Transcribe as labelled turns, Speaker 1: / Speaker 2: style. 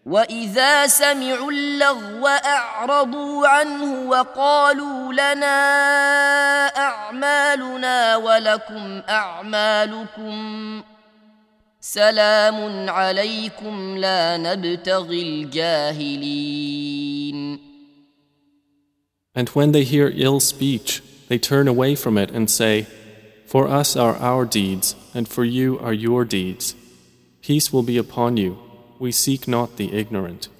Speaker 1: وإذا سمعوا اللغو أعرضوا عنه وقالوا لنا أعمالنا ولكم أعمالكم سلام عليكم لا نبتغي الجاهلين.
Speaker 2: And when they hear ill speech, they turn away from it and say, For us are our deeds, and for you are your deeds. Peace will be upon you. We seek not the ignorant.